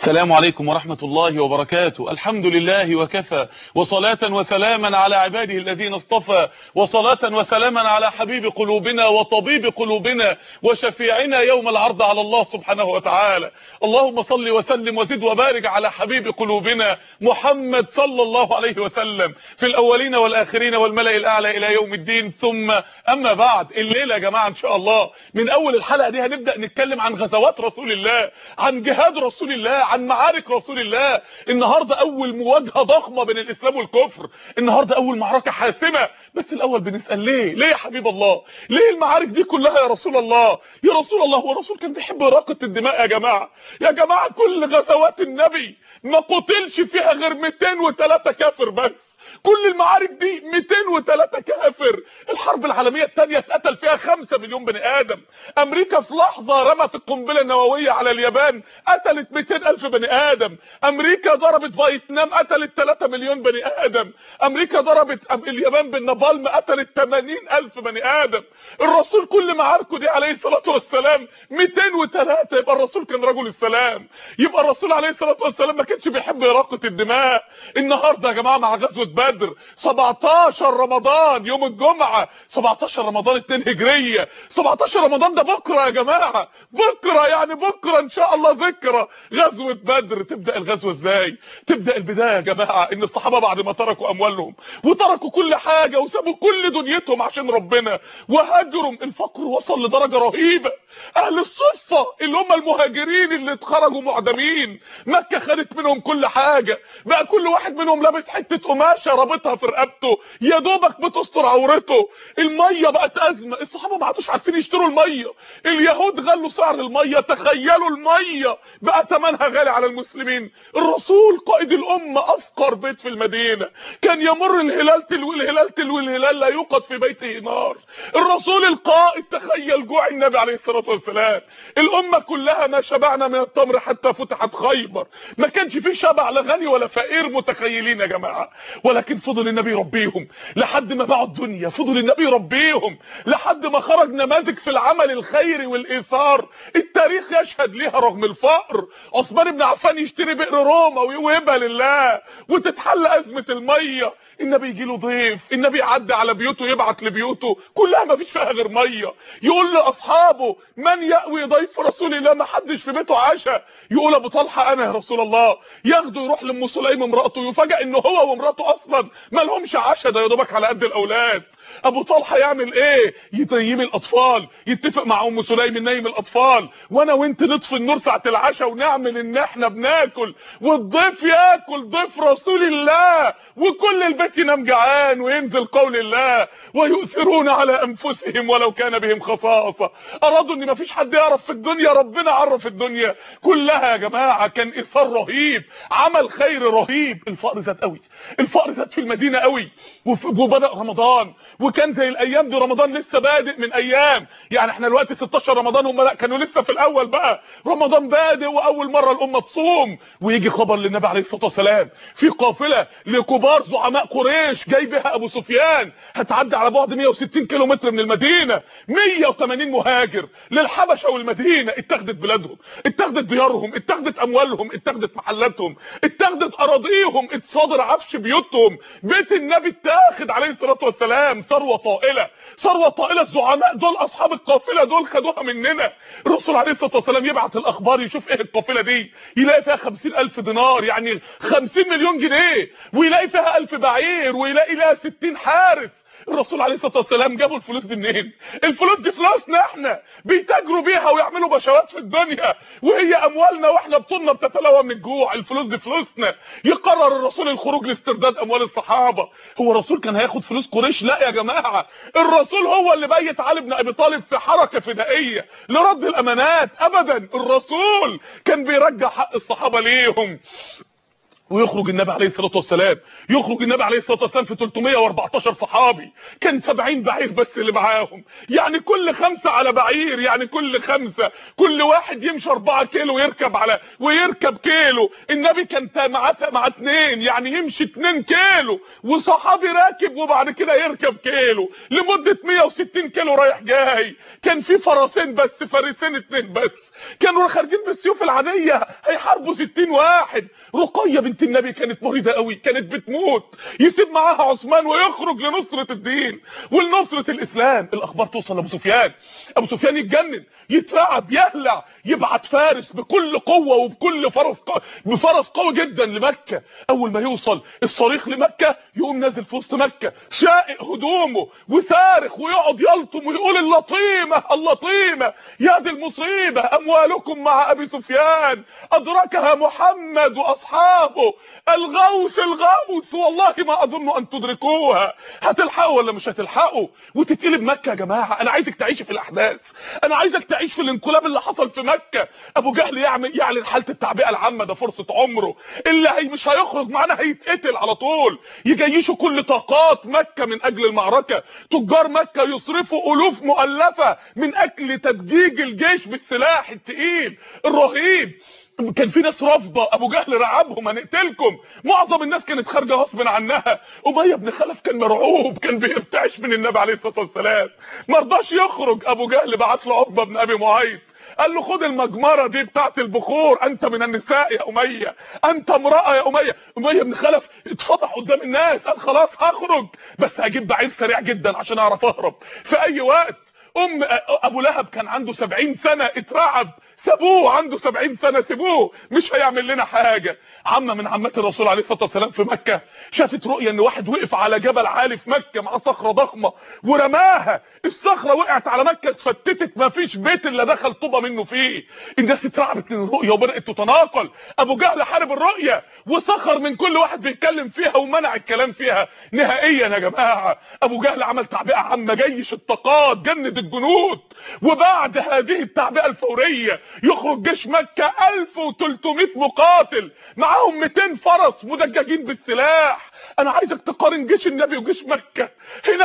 السلام عليكم ورحمة الله وبركاته. الحمد لله وكفى، وصلاة وسلاما على عباده الذين اصطفى، وصلاة وسلاما على حبيب قلوبنا وطبيب قلوبنا وشفيعنا يوم العرض على الله سبحانه وتعالى. اللهم صل وسلم وزد وبارك على حبيب قلوبنا محمد صلى الله عليه وسلم في الأولين والآخرين والملأ الأعلى إلى يوم الدين. ثم أما بعد، الليلة يا جماعة إن شاء الله من أول الحلقة دي هنبدأ نتكلم عن غزوات رسول الله، عن جهاد رسول الله، عن معارك رسول الله. النهارده اول مواجهه ضخمه بين الاسلام والكفر، النهارده اول معركه حاسمه. بس الاول بنسال ليه يا حبيب الله؟ ليه المعارك دي كلها يا رسول الله؟ يا رسول الله، هو الرسول كان بيحب اراقه الدماء؟ يا جماعه كل غزوات النبي ما قتلش فيها غير 203 كافر بس. كل المعارك دي 203 كافر. الحرب العالميه الثانيه اتقتل فيها 5 مليون بني ادم. امريكا في لحظه رمت القنبله النوويه على اليابان قتلت 200,000 بني ادم. امريكا ضربت فيتنام قتلت 3 مليون بني ادم. امريكا ضربت اليابان بالنابالم قتلت 80,000 بني ادم. الرسول كل معاركه دي عليه الصلاه والسلام 203. يبقى الرسول كان رجل السلام، يبقى الرسول عليه الصلاه والسلام ما كانش بيحب اراقه الدماء. النهارده يا جماعه مع غزوه بدر 17 رمضان يوم الجمعة، 17 رمضان 2 هجرية. 17 رمضان ده بكرة يا جماعة، بكرة يعني بكرة ان شاء الله ذكرى غزوة بدر. تبدأ الغزوة ازاي؟ تبدأ البداية يا جماعة ان الصحابة بعد ما تركوا اموالهم وتركوا كل حاجة وسابوا كل دنيتهم عشان ربنا وهاجروا، الفقر وصل لدرجة رهيبة. اهل الصفة اللي هم المهاجرين اللي اتخرجوا معدمين، مكة خدت منهم كل حاجة، بقى كل واحد منهم لابس حتة قماشة رابطها في رقبته يا دوبك بتستر عورته. الميه بقت ازمه، الصحابه ما عادوش عارفين يشتروا الميه، اليهود غلوا سعر الميه. تخيلوا الميه بقى ثمنها غالي على المسلمين. الرسول قائد الامه افقر بيت في المدينه، كان يمر الهلال تلو الهلال تلو الهلال لا يوقد في بيته نار. الرسول القائد، تخيل جوع النبي عليه الصلاه والسلام. الامه كلها ما شبعنا من التمر حتى فتحت خيبر، ما كانش في شبع لا غني ولا فقير. متخيلين يا جماعه؟ ولكن فضل النبي يربيهم لحد ما باعوا الدنيا، فضل النبي يربيهم لحد ما خرج نماذج في العمل الخيري والايثار التاريخ يشهد ليها رغم الفقر. عثمان بن عفان يشتري بئر روما ويوهبها لله وتتحل ازمه الميه. النبي يجي له ضيف، النبي يعدي على بيوته يبعت لبيوته كلها ما فيش فيها غير ميه، يقول لاصحابه من يأوي ضيف رسول الله؟ ما حدش في بيته عشاء. يقول ابو طلحه انا يا رسول الله. ياخده يروح لام سليم امراته، يفاجئ ان هو ومراته اصلا ما لهمش عشاء، ده يا دوبك على قد الاولاد. ابو طلحه يعمل ايه؟ ينيم الاطفال، يتفق مع ام سليم ننيم الاطفال وانا وانت نطفي النور ساعه العشاء ونعمل ان احنا بناكل والضيف ياكل، ضيف رسول الله، وكل البيت ينام جعان. وينزل قول الله ويؤثرون على انفسهم ولو كان بهم خصاصه. ارادوا ان مفيش حد يعرف في الدنيا، ربنا عرف الدنيا كلها يا جماعه. كان ايثار رهيب، عمل خير رهيب. الفقر زاد قوي، الفقر زاد في المدينه قوي. وبدا رمضان، وكان زي الايام دي رمضان لسه بادئ من ايام، يعني احنا دلوقتي 16 رمضان، هم لا كانوا لسه في الاول بقى. رمضان بادئ واول مره الامه تصوم، ويجي خبر للنبي عليه الصلاه والسلام في قافله لكبار زعماء قريش جاي بها ابو سفيان، هتعدي على بعد 160 كيلو متر من المدينه. 180 مهاجر للحبشه والمدينه، اتاخدت بلادهم، اتاخدت ديارهم، اتاخدت اموالهم، اتاخدت محلاتهم، اتاخدت اراضيهم، اتصادر عفش بيوتهم. بيت النبي اتاخد عليه الصلاه والسلام. ثروه طائله، ثروه طائله. الزعماء دول اصحاب القافله دول خدوها مننا. الرسول عليه الصلاه والسلام يبعت الاخبار يشوف ايه القافله دي، يلاقي فيها 50,000 دينار يعني 50 مليون جنيه، ويلاقي فيها 1000 بعير، ويلاقي لها 60 حارس. الرسول عليه الصلاه والسلام جابوا الفلوس دي منين؟ الفلوس دي فلوسنا احنا، بيتاجروا بيها ويعملوا بشوات في الدنيا، وهي اموالنا واحنا بطولنا بتتلوى من الجوع. الفلوس دي فلوسنا. يقرر الرسول الخروج لاسترداد اموال الصحابه. هو الرسول كان هياخد فلوس قريش؟ لا يا جماعه، الرسول هو اللي بيت علي بن ابي طالب في حركه فدائيه لرد الامانات. ابدا، الرسول كان بيرجع حق الصحابه ليهم. ويخرج النبي عليه الصلاه والسلام، يخرج النبي عليه الصلاه والسلام في 314 صحابي، كان 70 بعير بس اللي معاهم، يعني كل 5 على بعير، يعني كل 5 كل واحد يمشي 4 كيلو ويركب كيلو. النبي كان مع 2، يعني يمشي 2 كيلو وصحابي راكب، وبعد كده يركب كيلو لمده 160 كيلو رايح جاي. كان في فرسين بس، فارسين 2 بس، كانوا خارجين بالسيوف العاديه هيحاربوا 60 واحد. رقيه بنت النبي كانت مريضه قوي، كانت بتموت، يسيب معاها عثمان ويخرج لنصره الدين ولنصره الاسلام. الاخبار توصل لابو سفيان، ابو سفيان يتجنن، يترعب، يهلع، يبعت فارس بكل قوه وبكل بفرس قوي جدا لمكه. اول ما يوصل الصريخ لمكه يقوم نازل في وسط مكه شائق هدومه وصارخ ويقعد يلطم ويقول اللطيمه اللطيمه يا دي المصيبه، اموالكم مع ابي سفيان ادركها محمد واصحابه، الغوث الغوث والله ما اظن ان تدركوها. هتلحقوا ولا مش هتلحقوا؟ وتتقلب مكه يا جماعه. انا عايزك تعيش في الاحداث، انا عايزك تعيش في الانقلاب اللي حصل في مكه. ابو جهل يعلن حاله التعبئه العامه، ده فرصه عمره، اللي مش هيخرج معانا هيتقتل على طول. يجيشوا كل طاقات مكه من اجل المعركه، تجار مكه يصرفوا الوف مؤلفه من اجل تدجيج الجيش بالسلاح الثقيل الرهيب. كان في ناس رافضه، ابو جهل رعبهم هنقتلكم، معظم الناس كانت خارجه غصب عنها. اميه بن خلف كان مرعوب، كان بيرتعش من النبي عليه الصلاه والسلام، ما رضاش يخرج. ابو جهل بعت له عقبه بن ابي معيط، قال له خد المجمره دي بتاعت البخور، انت من النساء يا اميه، انت امراه يا اميه. اميه بن خلف اتفضح قدام الناس، قال خلاص هخرج بس هجيب بعير سريع جدا عشان اعرف اهرب في اي وقت. ابو لهب كان عنده 70 سنه، اترعب، سابوه عنده 70 سنه، سيبوه مش هيعمل لنا حاجه. عمه من عمات الرسول عليه الصلاه والسلام في مكه شافت رؤيه ان واحد وقف على جبل عالي في مكه مع صخره ضخمه ورماها، الصخره وقعت على مكه اتفتتت، ما فيش بيت الا دخل طوبه منه فيه. الناس اترعبت من الرؤيه وبدات تتناقل. ابو جهل حارب الرؤيه وسخر من كل واحد بيتكلم فيها ومنع الكلام فيها نهائيا. يا جماعه ابو جهل عمل تعبئه عامه، جيش الطاقات جند الجنود، وبعد هذه التعبئه الفوريه يخرج جيش مكه 1300 مقاتل معاهم 200 فرس مدججين بالسلاح. انا عايزك تقارن جيش النبي وجيش مكه، هنا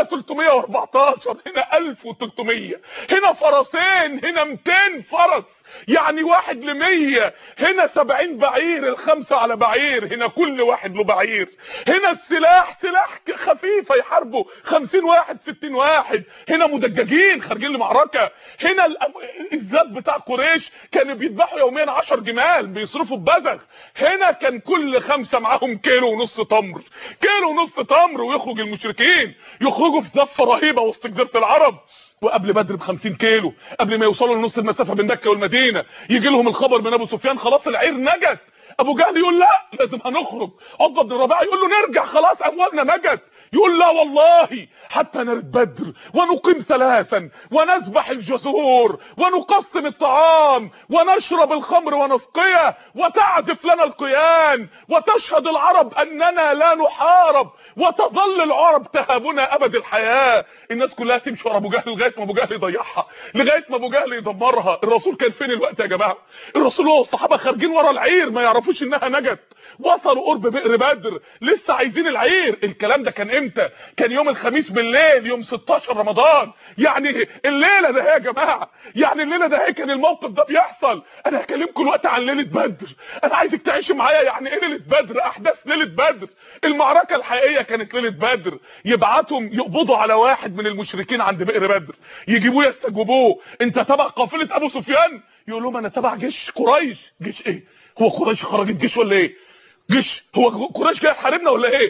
314، هنا 1300، هنا فرسين، هنا 200 فرس، يعني 1 ل100. هنا 70 بعير، ال5 على بعير، هنا كل واحد له بعير. هنا السلاح سلاح خفيفه يحاربوا 50 واحد 60 واحد، هنا مدججين خارجين لمعركه. هنا الزاد بتاع قريش كانوا بيذبحوا يوميا 10 جمال بيصرفوا ببذخ، هنا كان كل 5 معاهم كيلو ونص تمر، كيلو ونص تمر. ويخرج المشركين يخرجوا في زفه رهيبه وسط جزيره العرب، وقبل بدر ب50 كيلو، قبل ما يوصلوا لنص المسافه بين مكه والمدينه يجي لهم الخبر من ابو سفيان خلاص العير نجت. ابو جهل يقول لا لازم هنخرج. عقبه بن ربيعه يقول له نرجع خلاص اموالنا نجت، يقول لا والله حتى نرد بدر ونقيم 3 ونذبح الجزور ونقسم الطعام ونشرب الخمر ونسقيه وتعزف لنا القيان وتشهد العرب اننا لا نحارب وتظل العرب تهابنا ابد الحياه. الناس كلها تمشي ورا ابو جهل لغايه ما ابو جهل يضيعها، لغايه ما ابو جهل يدمرها. الرسول كان فين الوقت يا جماعه؟ الرسول والصحابه خارجين ورا العير ما يعرفوش انها نجت، وصلوا قرب بئر بدر لسه عايزين العير. الكلام ده كان امتى؟ كان يوم الخميس بالليل، يوم 16 رمضان، يعني الليله ده يا جماعه، يعني الليله ده كان الموقف ده بيحصل. انا هكلمكم الوقت عن ليله بدر، انا عايزك تعيش معايا يعني ايه ليله بدر، احداث ليله بدر. المعركه الحقيقيه كانت ليله بدر. يبعتهم يقبضوا على واحد من المشركين عند بئر بدر، يجيبوه يستجوبوه، انت تبع قافله ابو سفيان؟ يقول لهم انا تبع جيش قريش. جيش ايه؟ هو قريش خرجت جيش ولا ايه؟ جيش؟ هو قريش جاي يحاربنا ولا ايه؟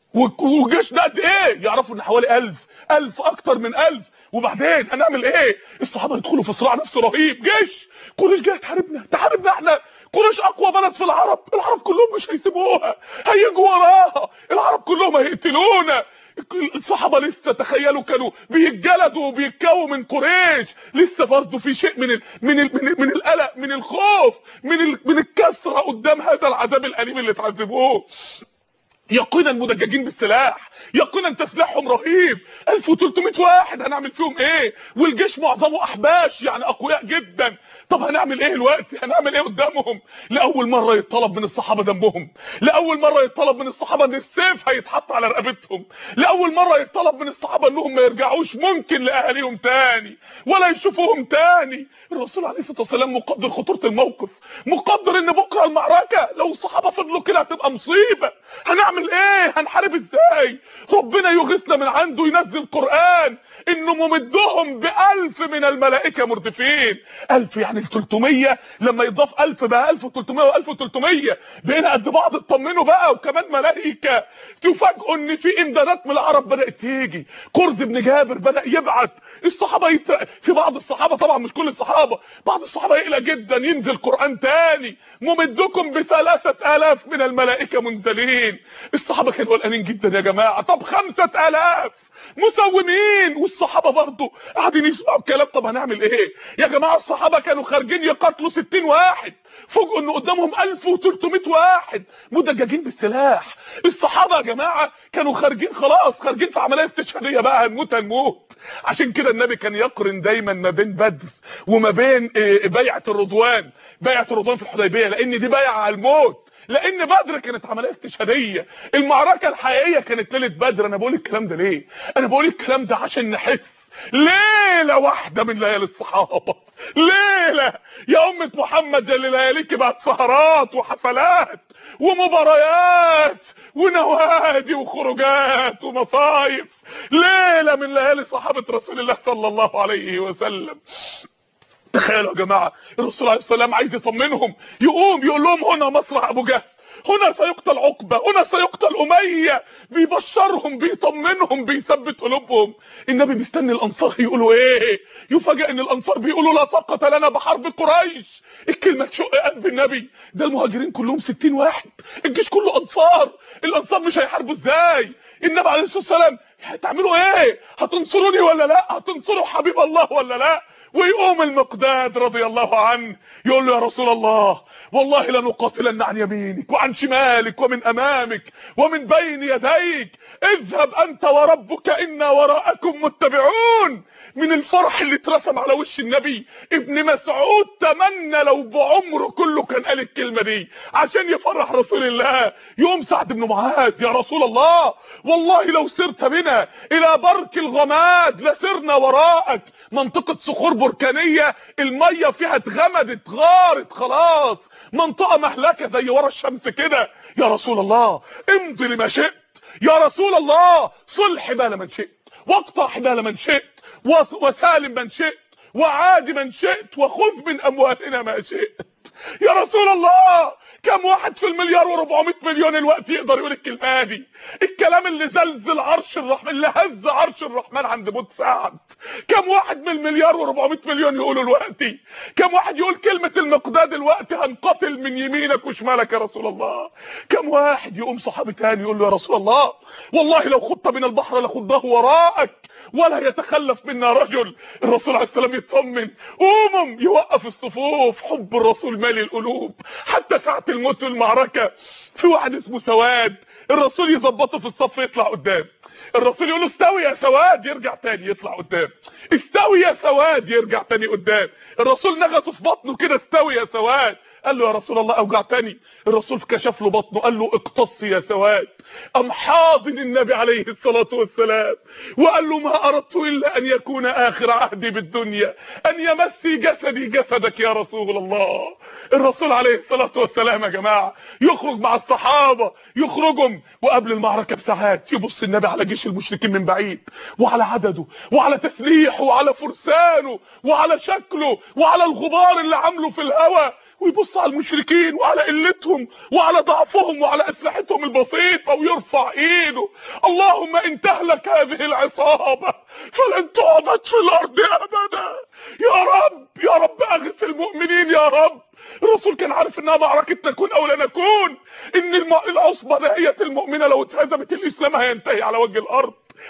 وجيش ده قد ايه؟ يعرفوا ان حوالي 1000 اكتر من 1000. وبعدين هنعمل ايه؟ الصحابه يدخلوا في صراع نفسي رهيب. جيش قريش جاي تحاربنا احنا، قريش اقوى بلد في العرب كلهم مش هيسيبوها، هيجوا وراها، العرب كلهم هيقتلونا. الصحابه لسه تخيلوا كانوا بيتجلدوا وبيتكوا من قريش، لسه برضه في شيء من القلق، من الخوف، من الكسره قدام هذا العذاب الاليم اللي اتعذبوه. يقينا مدججين بالسلاح، يقينا تسليحهم رهيب. 1300 واحد هنعمل فيهم ايه؟ والجيش معظمه احباش يعني اقوياء جدا. طب هنعمل ايه دلوقتي؟ هنعمل ايه قدامهم؟ لاول مره يتطلب من الصحابه دمهم، لاول مره يتطلب من الصحابه ان السيف هيتحط على رقبتهم، لاول مره يتطلب من الصحابه انهم ما يرجعوش ممكن لاهاليهم تاني ولا يشوفوهم تاني. الرسول عليه الصلاه والسلام مقدر خطوره الموقف، مقدر ان بكره المعركه لو الصحابه فضلوا كده هتبقى مصيبه. هنعمل ايه؟ هنحارب ازاي؟ ربنا يغيثنا من عنده، ينزل قرآن انه ممدهم ب1000 من الملائكة مردفين. 1000 يعني 300 لما يضاف 1000 بقى 1300 و1300 بقينا قد بعض. اطمنوا بقى، وكمان ملائكة. تفاجئوا ان في امدادات من العرب بدأت تيجي. كرز بن جابر بدأ يبعت الصحابة في بعض الصحابة، طبعا مش كل الصحابة، بعض الصحابة يقلق جدا، ينزل قرآن تاني ممدكم ب3000 من الملائكة منزلين. الصحابة كانوا قلقانين جدا يا جماعة. طب 5000 مسومين، والصحابة برضو قاعدين يسمعوا الكلام. طب هنعمل ايه يا جماعة؟ الصحابة كانوا خارجين يقاتلوا 60 واحد، فوجئوا ان قدامهم 1300 واحد مدججين بالسلاح. الصحابة يا جماعة كانوا خارجين خلاص، خارجين في عملية استشهادية بقى، هنموت هنموت. عشان كده النبي كان يقرن دايما ما بين بدر وما بين بيعة الرضوان. بيعة الرضوان في الحديبية لان دي بيعة على الموت، لان بدر كانت عمليه استشهاديه. المعركه الحقيقيه كانت ليله بدر. انا بقول الكلام ده ليه؟ انا بقول الكلام ده عشان نحس ليله واحده من ليالي الصحابه، ليله يا امه محمد اللي لياليك بقت سهرات وحفلات ومباريات ونوادي وخروجات ومصايف. ليله من ليالي صحابه رسول الله صلى الله عليه وسلم. تخيلوا يا جماعه الرسول عليه السلام عايز يطمنهم، يقوم يقول لهم هنا مصرع ابو جهل، هنا سيقتل عقبه، هنا سيقتل اميه. بيبشرهم، بيطمنهم، بيثبت قلوبهم. النبي مستني الانصار يقولوا ايه. يفاجئ ان الانصار بيقولوا لا طاقه لنا بحرب قريش. الكلمه تشق قلب النبي. ده المهاجرين كلهم 60 واحد، الجيش كله انصار. الانصار مش هيحاربوا ازاي؟ النبي عليه الصلاه والسلام هتعملوا ايه؟ هتنصروني ولا لا؟ هتنصروا حبيب الله ولا لا؟ ويقوم المقداد رضي الله عنه يقول له يا رسول الله والله لنقاتلن عن يمينك وعن شمالك ومن امامك ومن بين يديك. اذهب انت وربك انا وراءكم متبعون. من الفرح اللي اترسم على وش النبي ابن مسعود تمنى لو بعمره كله كان قال الكلمه دي عشان يفرح رسول الله. يوم سعد بن معاذ يا رسول الله والله لو سرت بنا الى برك الغماد لسرنا وراءك. منطقه صخور بركانيه الميه فيها اتغمدت، غارت خلاص، منطقه مهلكه زي ورا الشمس كده. يا رسول الله امضي لما شئت، يا رسول الله صلح حبال من شئت واقطع حبال من شئت وسالم من شئت وعاد من شئت وخذ من اموالنا ما شئت. يا رسول الله كم واحد في المليار و400 مليون الوقت يقدر يقول الكلمه دي؟ الكلام اللي زلزل عرش الرحمن، اللي هز عرش الرحمن عند موت سعد. كم واحد من المليار و400 مليون يقولوا دلوقتي؟ كم واحد يقول كلمه المقداد الوقت هنقتل من يمينك وشمالك يا رسول الله؟ كم واحد يقوم صحابي تاني يقول له يا رسول الله والله لو خضت من البحر لخضناه وراءك ولا يتخلف منا رجل. الرسول عليه السلام يطمن، قوموا يوقف الصفوف. حب الرسول مالي القلوب. حتى ساعه الموت والمعركه في واحد اسمه سواد، الرسول يظبطه في الصف يطلع قدام، الرسول يقول له استوي يا سواد يرجع تاني يطلع قدام، استوي يا سواد يرجع تاني قدام. الرسول نغصه في بطنه كده استوي يا سواد. قال له يا رسول الله اوجعتني. الرسول كشف له بطنه قال له اقتص يا سواد. ام حاضن النبي عليه الصلاه والسلام وقال له ما اردت الا ان يكون اخر عهدي بالدنيا ان يمسي جسدي جسدك يا رسول الله. الرسول عليه الصلاه والسلام يا جماعه يخرج مع الصحابه، يخرجهم وقبل المعركه بساعات يبص النبي على جيش المشركين من بعيد وعلى عدده وعلى تسليحه وعلى فرسانه وعلى شكله وعلى الغبار اللي عامله في الهواء، ويبص على المشركين وعلى قلتهم وعلى ضعفهم وعلى اسلحتهم البسيطه ويرفع ايده اللهم ان تهلك هذه العصابه فلن تعبد في الارض ابدا. يا رب يا رب اغث المؤمنين يا رب. الرسول كان عارف انها معركه نكون او لا نكون، ان العصبه دهية المؤمنه لو اتهزمت الاسلام هينتهي على وجه الارض.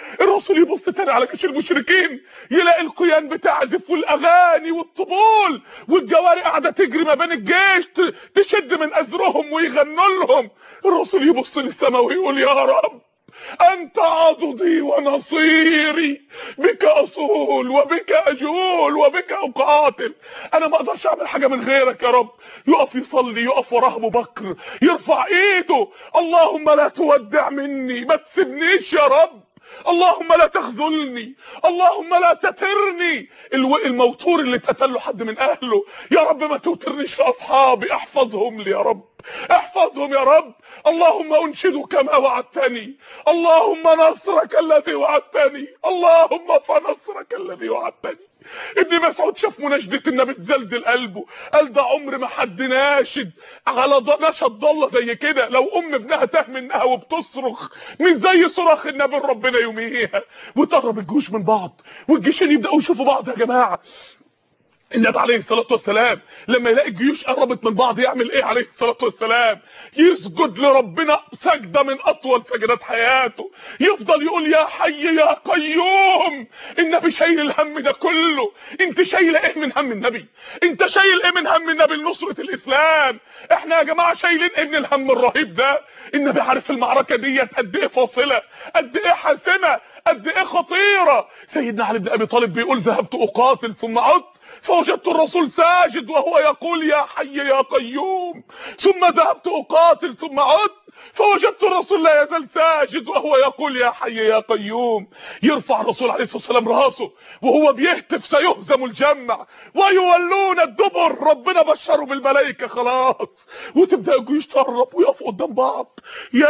الرسول يبص تاني على جيش المشركين، يلاقي القيان بتعزف والاغاني والطبول والجواري قاعده تجري ما بين الجيش تشد من ازرهم ويغنوا لهم. الرسول يبص للسماء ويقول يا رب انت عضدي ونصيري، بك اصول وبك اجول وبك اقاتل، انا ما اقدرش اعمل حاجه من غيرك يا رب. يقف يصلي، يقف وراه ابو بكر يرفع ايده، اللهم لا تودع مني، ما تسيبنيش يا رب، اللهم لا تخذلني، اللهم لا تترني. الموتور اللي اتقتل له حد من اهله، يا رب ما توترنيش في اصحابي، احفظهم لي يا رب، احفظهم يا رب. اللهم انشدك ما وعدتني، اللهم نصرك الذي وعدتني، اللهم فنصرك الذي وعدتني. ابن مسعود شاف مناشدة النبي تزلزل قلبه، قال ده عمر ما حد ناشد على نشد ضله زي كده. لو ابنها تاه منها وبتصرخ مش زي صراخ النبي ربنا يوميها. وتقرب الجيوش من بعض والجيشين يبداوا يشوفوا بعض يا جماعه. النبي عليه الصلاه والسلام لما يلاقي الجيوش قربت من بعض يعمل ايه عليه الصلاه والسلام؟ يسجد لربنا سجده من اطول سجدات حياته، يفضل يقول يا حي يا قيوم. النبي شايل الهم ده كله، انت شايل ايه من هم النبي؟ انت شايل ايه من هم النبي لنصره الاسلام؟ احنا يا جماعه شايلين ايه من الهم الرهيب ده؟ النبي عارف المعركه ديت قد ايه فاصله، قد ايه حاسمه، قد ايه خطيره. سيدنا علي بن ابي طالب بيقول ذهبت اقاتل ثم عدت فوجدت الرسول ساجد وهو يقول يا حي يا قيوم، ثم ذهبت اقاتل ثم عدت فوجدت الرسول لا يزال ساجد وهو يقول يا حي يا قيوم. يرفع الرسول عليه الصلاه والسلام راسه وهو بيهتف سيهزم الجمع ويولون الدبر، ربنا بشره بالملائكه خلاص. وتبدا الجيوش تقرب ويقفوا قدام بعض.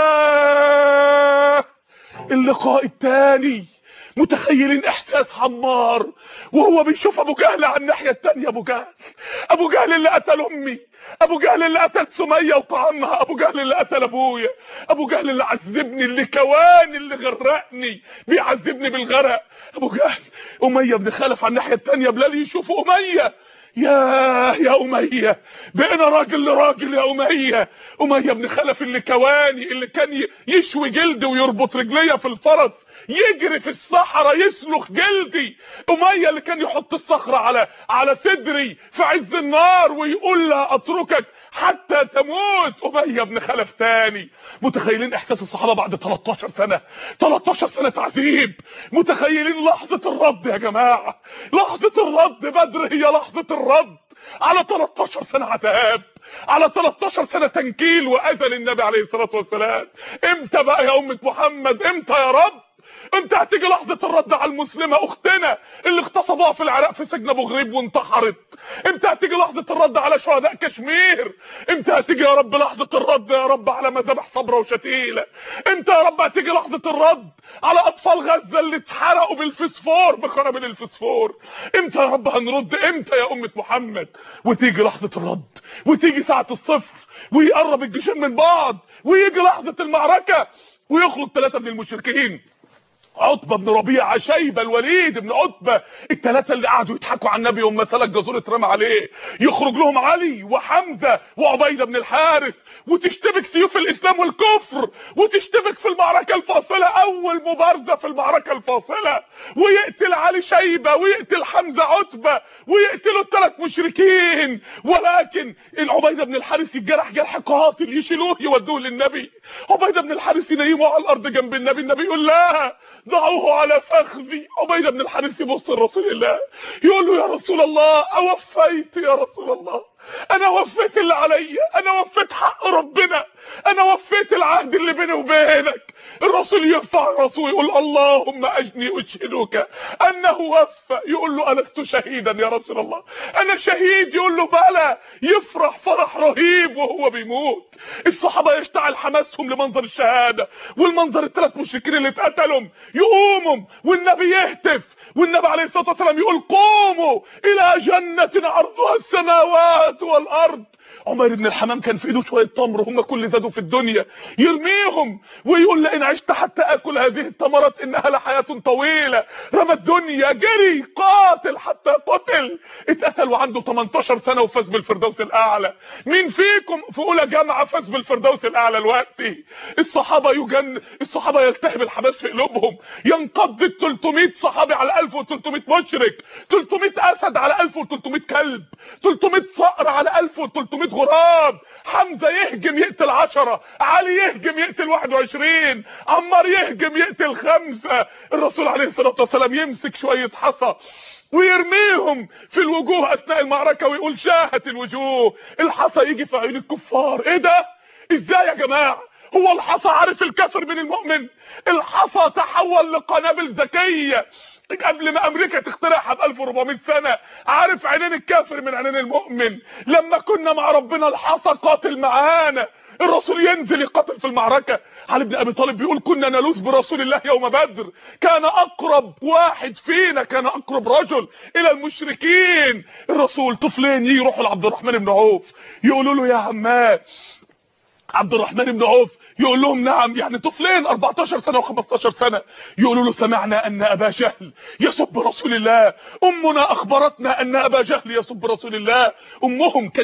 يا اللقاء الثاني، متخيلين احساس عمار وهو بيشوف ابو جهل على الناحيه الثانيه؟ ابو جهل اللي قتل امي، ابو جهل اللي قتل سميه وطعنها، ابو جهل اللي قتل ابويا، ابو جهل اللي عذبني، اللي كواني، اللي غرقني، بيعذبني بالغرق. ابو جهل. اميه بن خلف على الناحيه الثانيه، بلال يشوف اميه. يا اميه، بقينا راجل لراجل يا اميه. اميه بن خلف اللي كواني، اللي كان يشوي جلدي ويربط رجليا في الفرس، يجري في الصحراء يسلخ جلدي. اميه اللي كان يحط الصخره على صدري في عز النار ويقول لا اتركك حتى تموت. اميه بن خلف تاني. متخيلين احساس الصحابه بعد 13 سنه، 13 سنه تعذيب؟ متخيلين لحظه الرد يا جماعه؟ لحظه الرد، بدر هي لحظه الرد على 13 سنه عذاب، على 13 سنه تنكيل واذى للنبي عليه الصلاه والسلام. امتى بقى يا امه محمد؟ امتى يا رب؟ امتى هتيجي لحظه الرد على المسلمه اختنا اللي اغتصبوها في العراق في سجن ابو غريب وانتحرت؟ امتى هتيجي لحظه الرد على شهداء كشمير؟ امتى هتيجي يا رب لحظه الرد يا رب على مذابح صبرا وشتيله؟ امتى يا رب هتيجي لحظه الرد على اطفال غزه اللي اتحرقوا بالفسفور، بقنابل الفسفور؟ امتى يا رب هنرد؟ امتى يا امه محمد؟ وتيجي لحظه الرد، وتيجي ساعه الصفر، ويقرب الجيشين من بعض، ويجي لحظه المعركه، ويخرج 3 من المشركين، عتبه بن ربيعه، شيبه، الوليد بن عتبه، الثلاثه اللي قعدوا يضحكوا على النبي وما سلك جزور اترمى عليه. يخرج لهم علي وحمزه وعبيده بن الحارث، وتشتبك سيوف الاسلام والكفر، وتشتبك في المعركه الفاصله، اول مبارزه في المعركه الفاصله، ويقتل علي شيبه، ويقتل حمزه عتبه، ويقتلوا ال3 مشركين. ولكن عبيده بن الحارث يتجرح جرح قاتل، يشيلوه يودوه للنبي. عبيده بن الحارث ينيموه على الارض جنب النبي، النبي يقول لا ضعوه على فخذي. عبيده بن الحارث يبص لرسول الله يقول له يا رسول الله اوفيت يا رسول الله، انا وفيت اللي عليا، انا وفيت حق ربنا، انا وفيت العهد اللي بيني وبينك. الرسول يرفع راسه يقول اللهم اجني اشهدك انه وفى. يقول له ألست شهيدا يا رسول الله؟ انا شهيد. يقول له بلى. يفرح فرح رهيب وهو بيموت. الصحابه يشتعل حماسهم لمنظر الشهاده والمنظر ال3 مشركين اللي اتقتلوا، يقوموا والنبي يهتف، والنبي عليه الصلاه والسلام يقول قوموا الى جنه عرضها السماوات والارض. عمر بن الحمام كان في ايده شويه تمر هم كل زادوا في الدنيا، يرميهم ويقول لئن عشت حتى اكل هذه الثمرات انها لحياة طويلة. رمى الدنيا، جري، قاتل حتى قتل، اتقتل وعنده 18 سنة وفاز بالفردوس الاعلى. مين فيكم في اولى جامعة فاز بالفردوس الاعلى دلوقتي؟ الصحابة يلتهب الحماس في قلوبهم، ينقض 300 صحابي على 1300 مشرك، 300 اسد على 1300 كلب، 300 صقر على 1300 غراب. حمزة يهجم يقتل 10، علي يهجم يقتل 21، عمار يهجم يقتل 5. الرسول عليه الصلاة والسلام يمسك شوية حصى ويرميهم في الوجوه اثناء المعركة ويقول شاهت الوجوه. الحصى يجي في عيون الكفار. ايه ده؟ ازاي يا جماعة؟ هو الحصى عارف الكافر من المؤمن؟ الحصى تحول لقنابل ذكية قبل ما امريكا تخترعها ب 1400 سنة. عارف عينين الكافر من عينين المؤمن. لما كنا مع ربنا الحصى قاتل معانا. الرسول ينزل يقاتل في المعركة. علي بن ابي طالب بيقول كنا نلوذ برسول الله يوم بدر، كان اقرب واحد فينا، كان اقرب رجل الى المشركين. الرسول طفلين يروحوا لعبد الرحمن بن عوف يقولوا له يا عماه عبد الرحمن بن عوف، يقول لهم نعم، يعني طفلين 14 سنة و15 سنة، يقولوا له سمعنا ان ابا جهل يسب رسول الله، امنا اخبرتنا ان ابا جهل يسب رسول الله. امهم كان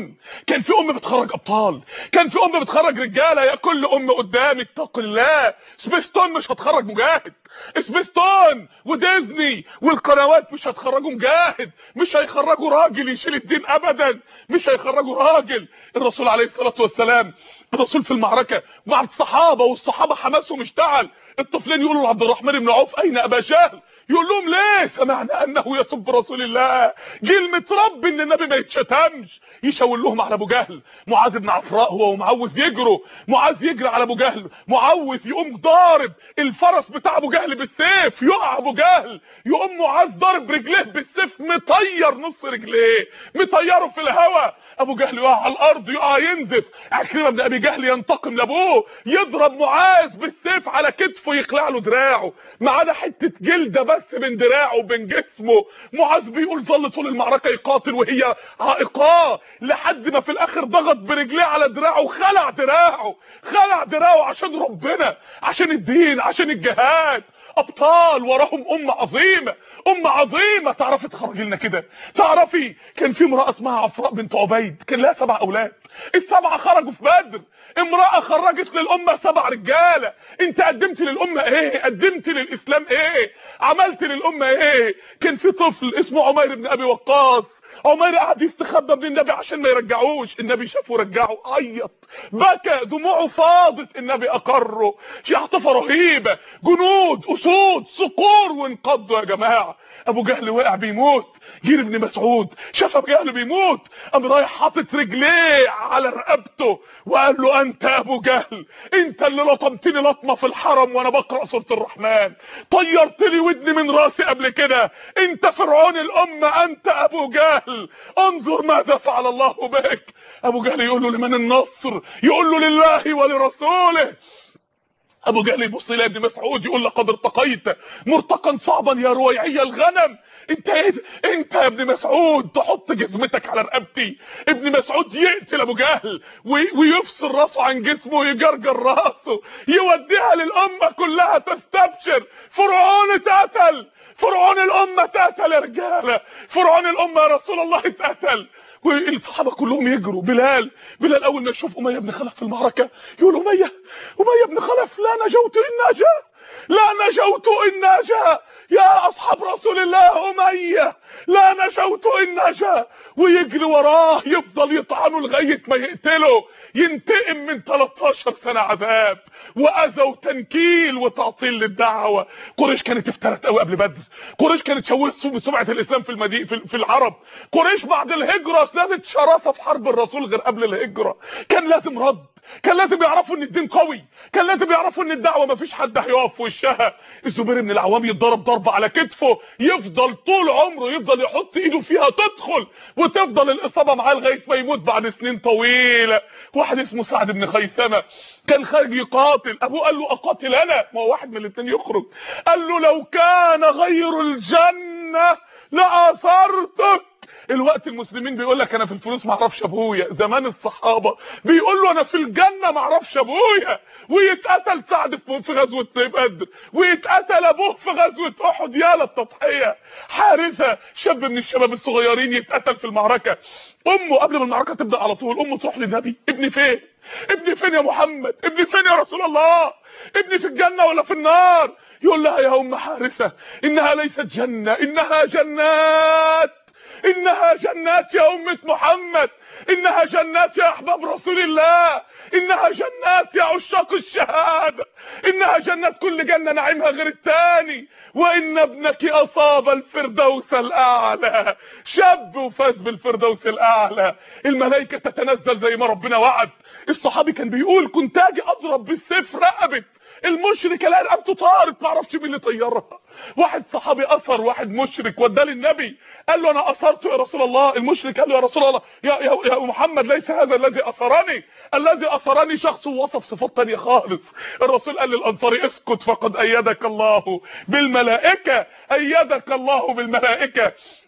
في ام بتخرج ابطال، كان في ام بتخرج رجاله. يا كل ام قدامي اتق الله. سبيستون مش هتخرج مجاهد، سبيستون وديزني والقنوات مش هتخرجوا مجاهد، مش هيخرجوا راجل يشيل الدين ابدا، مش هيخرجوا راجل. الرسول عليه الصلاة والسلام الرسول في المعركة مع الصحابة، والصحابة حماسهم اشتعل. الطفلين يقولوا لعبد الرحمن بن عوف اين ابا جهل؟ يقول لهم ليه؟ سمعنا انه يسب رسول الله. جيل متربي ان النبي ما يتشتمش. يشاور لهم على ابو جهل. معاذ بن عفراء هو ومعوذ يجروا، معاذ يجري على ابو جهل، معوذ يقوم ضارب الفرس بتاع ابو جهل بالسيف، يقع ابو جهل، يقوم معاذ ضارب رجليه بالسيف، مطير نص رجليه، مطيره في الهواء. ابو جهل يقع على الارض، يقع ينزف. عكرمه بن ابي جهل ينتقم لابوه، يضرب معاذ بالسيف على كتفه، يخلع له دراعه، ما عدا حته جلده بس من دراعه وبين جسمه. معاذ بيقول ظل طول المعركه يقاتل وهي عائقاه، لحد ما في الاخر ضغط برجليه على دراعه وخلع دراعه، خلع دراعه عشان ربنا، عشان الدين، عشان الجهاد. ابطال وراهم امه عظيمه. تعرفي تخرج لنا كده؟ تعرفي كان في امراه اسمها عفراء بنت عبيد، كان لها 7 اولاد، ال7 خرجوا في بدر. امراه خرجت للامه 7 رجاله. انت قدمت للامه ايه؟ قدمت للاسلام ايه؟ عملت للامه ايه؟ كان في طفل اسمه عمير بن ابي وقاص. عمير قعد يستخبى من النبي عشان ما يرجعوش، النبي شافه رجعه، عيط، بكى، دموعه فاضت، النبي اقره. عاطفه رهيبه، جنود، اسود، صقور، وانقضوا يا جماعه. ابو جهل وقع بيموت، جير بن مسعود شاف ابو جهل بيموت، قام رايح حاطط رجليه على رقبته وقال له انت ابو جهل، انت اللي لطمتني لطمه في الحرم وانا بقرا سوره الرحمن، طيرت لي ودني من راسي قبل كده، انت فرعون الامه، انت ابو جهل، انظر ماذا فعل الله بك. ابو جهل يقول له لمن النصر؟ يقول له لله ولرسوله. ابو جهل يبص الى ابن مسعود يقول لقد ارتقيت مرتقا صعبا يا رويعي الغنم. انت ايه؟ انت يا ابن مسعود تحط جزمتك على رقبتي؟ ابن مسعود يقتل ابو جهل ويفصل راسه عن جسمه ويجرجر راسه، يوديها للامه كلها تستبشر. فرعون اتقتل، فرعون الامه اتقتل يا رجاله، فرعون الامه يا رسول الله اتقتل. والصحابه كلهم يجروا. بلال اول ما يشوف اميه بن خلف في المعركه يقول اميه بن خلف لا نجوت ان نجا، لا نجوت ان نجا يا اصحاب رسول الله، اميه لا نجوت ان نجا. ويجري وراه، يفضل يطعنه لغايه ما يقتله، ينتقم من 13 سنه عذاب واذى وتنكيل وتعطيل للدعوه. قريش كانت افترت قوي قبل بدر، قريش كانت شوهت بسمعه الاسلام في العرب. قريش بعد الهجره زادت شراسه في حرب الرسول غير قبل الهجره. كان لازم رد، كان لازم يعرفوا ان الدين قوي، كان لازم يعرفوا ان الدعوه مفيش حد هيقف في وشها. الزبير بن العوام يتضرب ضربه على كتفه، يفضل طول عمره يفضل يحط ايده فيها تدخل وتفضل الاصابه معاه لغايه ما يموت بعد سنين طويله. واحد اسمه سعد بن خيثمه كان خارج يقاتل، ابوه قال له اقاتل انا؟ ما هو واحد من الاثنين يخرج. قال له لو كان غير الجنه لاثرتك، الوقت المسلمين بيقول لك انا في الفلوس ما اعرفش ابويا، زمان الصحابه بيقول له انا في الجنه ما اعرفش ابويا، ويتقتل سعد في غزوه بدر، ويتقتل ابوه في غزوه احد. يا للتضحيه. حارثه شاب من الشباب الصغيرين يتقتل في المعركه، امه قبل ما المعركه تبدا على طول امه تروح للنبي، ابني فين؟ ابني فين يا محمد؟ ابني فين يا رسول الله؟ ابني في الجنه ولا في النار؟ يقول لها يا ام حارثه انها ليست جنه، انها جنات، انها جنات يا امة محمد، انها جنات يا احباب رسول الله، انها جنات يا عشاق الشهاده، انها جنات كل جنه نعيمها غير التاني، وان ابنك اصاب الفردوس الاعلى، شاب وفاز بالفردوس الاعلى. الملائكه تتنزل زي ما ربنا وعد. الصحابي كان بيقول كنت اجي اضرب بالسيف رقبه المشرك الاقي رقبته طارت، ما اعرفش مين اللي طيرها. واحد صحابي اثر واحد مشرك وداه للنبي، قال له انا اثرته يا رسول الله. المشرك قال له يا رسول الله يا محمد ليس هذا الذي اثرني، الذي اثرني شخص ووصف صفات تانية خالص. الرسول قال للانصاري اسكت فقد ايدك الله بالملائكه، ايدك الله بالملائكه.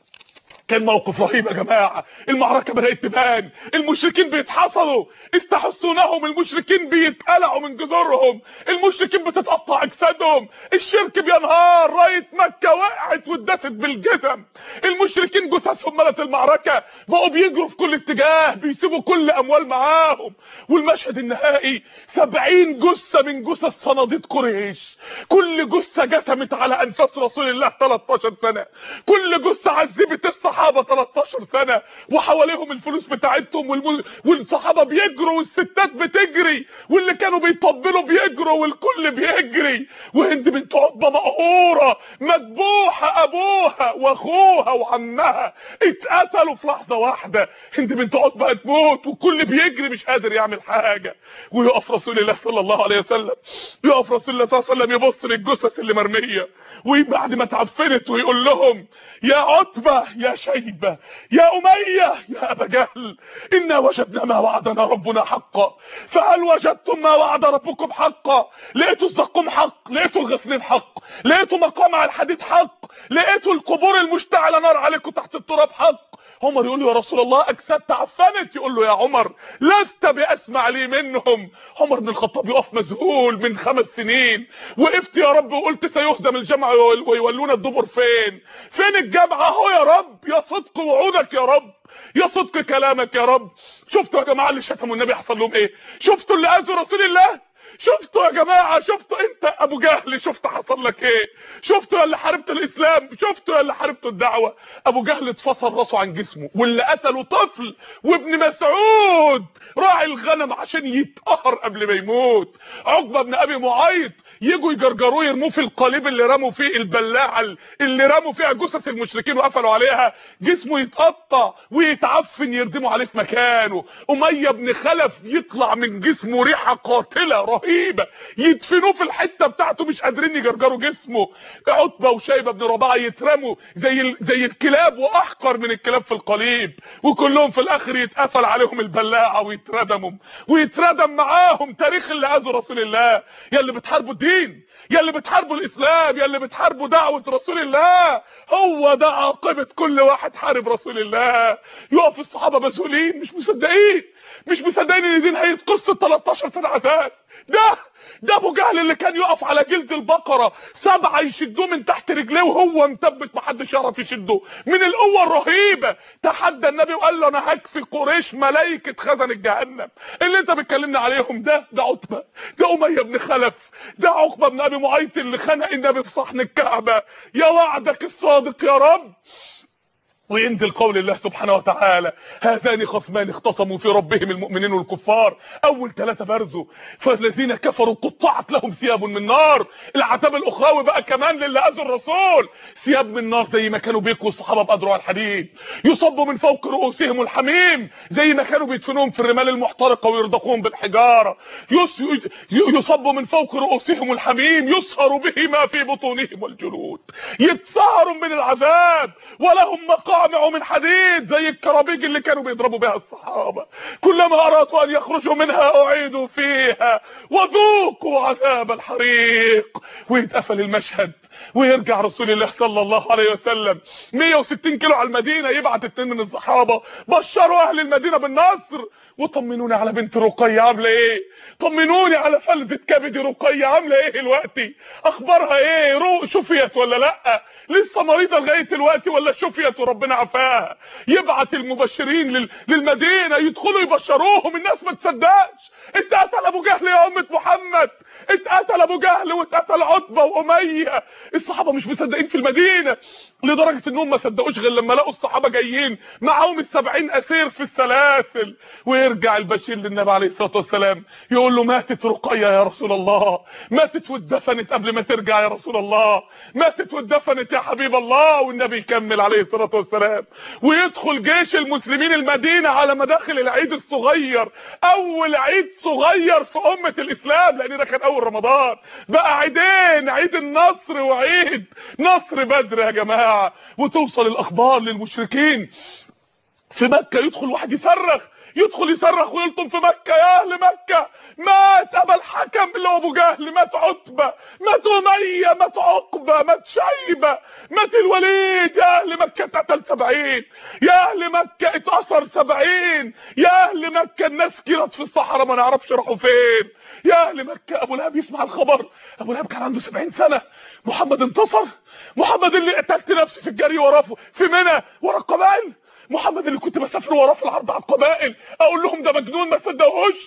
كان موقف رهيب يا جماعه. المعركه بدات تبان، المشركين بيتحصلوا، استحسونهم، المشركين بيتقلعوا من جذورهم، المشركين بتتقطع اجسادهم، الشرك بينهار، رايه مكه وقعت واتدست بالجزم، المشركين جثثهم ملت المعركه، بقوا بيجروا في كل اتجاه، بيسيبوا كل اموال معاهم. والمشهد النهائي 70 جثه من جثث صناديد قريش، كل جثه جثمت على انفاس رسول الله 13 سنه، كل جثه عذبت الصحابه 13 سنه، وحواليهم الفلوس بتاعتهم، والصحابه بيجروا والستات بتجري، واللي كانوا بيطبلوا بيجروا والكل بيجري. وهند بنت عتبه مقهوره مذبوحه، ابوها واخوها وعمها اتقتلوا في لحظه واحده. هند بنت عتبه هتموت والكل بيجري مش قادر يعمل حاجه. ويقف رسول الله صلى الله عليه وسلم، يقف رسول الله صلى الله عليه وسلم يبص للجثث اللي مرميه، وبعد ما اتعفنت ويقول لهم يا عتبه يا شيبه يا اميه يا ابا جهل، انا وجدنا ما وعدنا ربنا حقا، فهل وجدتم ما وعد ربكم حقا؟ لقيتوا الزقوم حق، لقيتوا الغسلين حق، لقيتوا مقامع الحديد حق، لقيتوا القبور المشتعله نار عليكم تحت التراب حق. عمر يقول له يا رسول الله اجساد تعفنت، يقول له يا عمر لست باسمع لي منهم. عمر بن الخطاب يقف مذهول. من 5 سنين وقفت يا رب وقلت سيهزم الجمع ويولون الدبر، فين الجمع؟ اهو يا رب، يا صدق وعودك يا رب، يا صدق كلامك يا رب. شفتوا يا جماعه اللي شتموا النبي حصل لهم ايه؟ شفتوا اللي اذوا رسول الله؟ شفتوا يا جماعه؟ شفتوا انت ابو جهل شفت حصل لك ايه؟ شفتوا اللي حاربت الاسلام؟ شفتوا اللي حاربت الدعوه؟ ابو جهل اتفصل راسه عن جسمه، واللي قتله طفل، وابن مسعود راعي الغنم عشان يتقهر قبل ما يموت. عقبه بن ابي معيط يجوا يجرجروه يرموه في القالب اللي رموا فيه البلاعه اللي رموا فيها جثث المشركين وقفلوا عليها، جسمه يتقطع ويتعفن يردموا عليه في مكانه. اميه بن خلف يطلع من جسمه ريحه قاتله رهيبه، يدفنوه في الحته بتاعته مش قادرين يجرجروا جسمه. عتبه وشيبه بن رباعه يترموا زي الكلاب واحقر من الكلاب في القليب، وكلهم في الاخر يتقفل عليهم البلاعه ويتردم معاهم تاريخ اللي اذوا رسول الله. يا اللي بتحاربوا الدين، يا اللي بتحاربوا الاسلام، يا اللي بتحاربوا دعوه رسول الله، هو ده عاقبه كل واحد حارب رسول الله. يقف الصحابه مسؤولين مش مصدقين ان دي نهايه قصه 13 سنه عذاب. ده ابو جهل اللي كان يقف على جلد البقره 7 يشدوه من تحت رجليه وهو مثبت محدش يعرف يشده من القوه الرهيبه. تحدى النبي وقال له انا هكفي قريش ملائكه خزن الجهنم اللي انت بتكلمنا عليهم. ده عتبه، ده اميه بن خلف، ده عقبه بن ابي معيط اللي خنق النبي في صحن الكعبه. يا وعدك الصادق يا رب. وينزل قول الله سبحانه وتعالى هذان خصمان اختصموا في ربهم المؤمنين والكفار. اول 3 برزوا، فالذين كفروا قطعت لهم ثياب من نار. العذاب الاخروي بقى كمان للي اذوا الرسول، ثياب من نار زي ما كانوا بيكوا الصحابه بأدرع الحديد، يصب من فوق رؤوسهم الحميم زي ما كانوا بيدفنوهم في الرمال المحترقه ويرضقوهم بالحجاره، يصب من فوق رؤوسهم الحميم يصهر به ما في بطونهم والجلود، يتسهروا من العذاب ولهم مقام مقامع من حديد زي الكرابيج اللي كانوا بيضربوا بها الصحابة. كلما ارادوا ان يخرجوا منها اعيدوا فيها وذوقوا عذاب الحريق. ويتقفل المشهد ويرجع رسول الله صلى الله عليه وسلم 160 كيلو على المدينة، يبعت 2 من الصحابة بشروا اهل المدينة بالنصر. وطمنوني على بنت رقية عامله ايه، طمنوني على فلذة كبد رقية عامله ايه دلوقتي، اخبارها ايه، شفيت ولا لا، لسه مريضه لغايه دلوقتي ولا شفيت وربنا عافاها. يبعت المبشرين للمدينه يدخلوا يبشروهم. الناس ما تصدقش، اتقتل ابو جهل يا امه محمد، اتقتل ابو جهل واتقتل عتبه واميه. الصحابه مش مصدقين في المدينه، لدرجه انهم ما صدقوش غير لما لقوا الصحابه جايين معاهم ال70 اسير في السلاسل. ويرجع البشير للنبي عليه الصلاه والسلام يقول له ماتت رقيه يا رسول الله، ماتت واتدفنت قبل ما ترجع يا رسول الله، ماتت واتدفنت يا حبيب الله. والنبي يكمل عليه الصلاه والسلام. ويدخل جيش المسلمين المدينه على مداخل العيد الصغير، اول عيد صغير في امه الاسلام، لان ده كان اول رمضان، بقى عيدين، عيد النصر وعيد نصر بدر يا جماعه. وتوصل الاخبار للمشركين في مكه، يدخل واحد يصرخ، يدخل يصرخ ويلطم في مكه: يا اهل مكه مات ابا الحكم اللي هو ابو جهل، مات عتبه، مات اميه، مات عقبه، مات شيبه، مات الوليد. يا اهل مكه اتقتل 70، يا اهل مكه اتأثر 70، يا اهل مكه الناس كيرت في الصحراء ما نعرفش راحوا فين. يا اهل مكه. ابو لهب يسمع الخبر، ابو لهب كان عنده 70 سنه، محمد انتصر، محمد اللي قتلت نفسي في الجري وراه في منى ورا القبائل، محمد اللي كنت بسافر وراه في العرض على القبائل اقول لهم ده مجنون ما صدقوش.